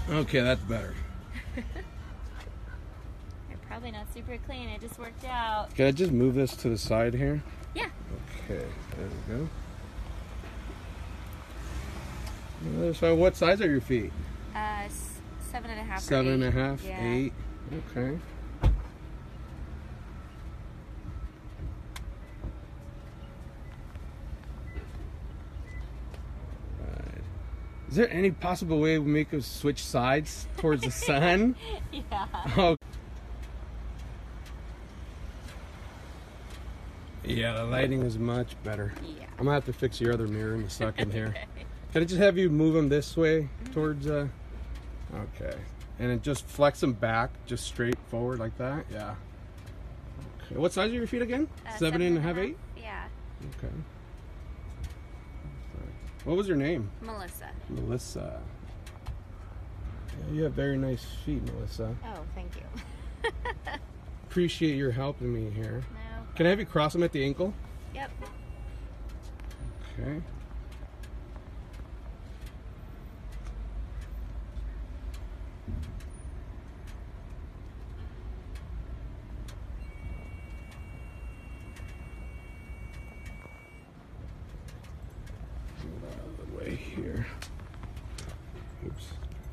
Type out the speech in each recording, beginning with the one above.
Okay, that's better. They're probably not super clean. It just worked out. Can I just move this to the side here? Yeah. Okay, there we go. So what size are your feet? 7.5. 7.5, Yeah. 8. Okay. Right. Is there any possible way we make us switch sides towards the sun? Yeah. Oh. Yeah, the lighting is much better. Yeah. I'm gonna have to fix your other mirror in a second here. Okay. Can I just have you move them this way towards, okay. And then just flex them back, just straight forward like that, yeah. Okay. What size are your feet again? 7.5, 8? Yeah. Okay. What was your name? Melissa. Melissa. Yeah, you have very nice feet, Melissa. Oh, thank you. Appreciate your helping me here. No. Can I have you cross them at the ankle? Yep. Okay. Move out of the way here. Oops.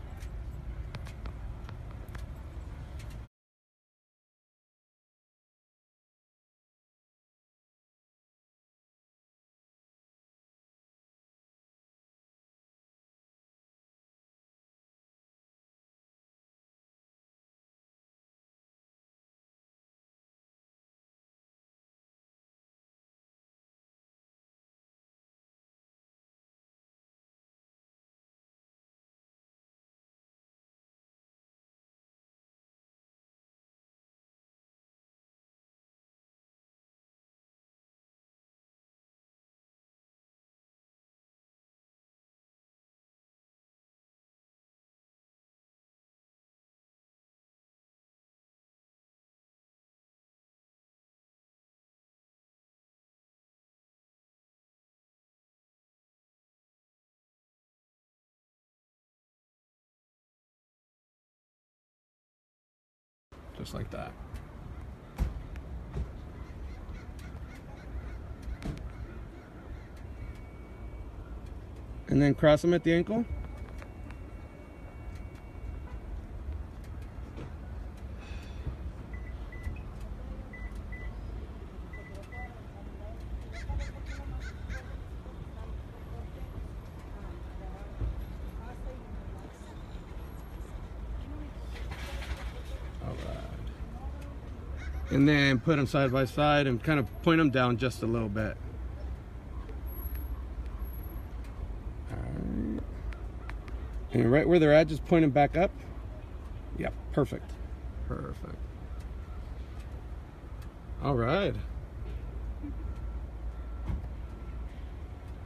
Just like that. And then cross them at the ankle. All right. And then put them side by side and kind of point them down just a little bit. Alright. And right where they're at, just point them back up. Yep, perfect. Perfect. All right.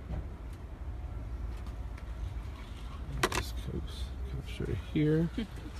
Just capture here.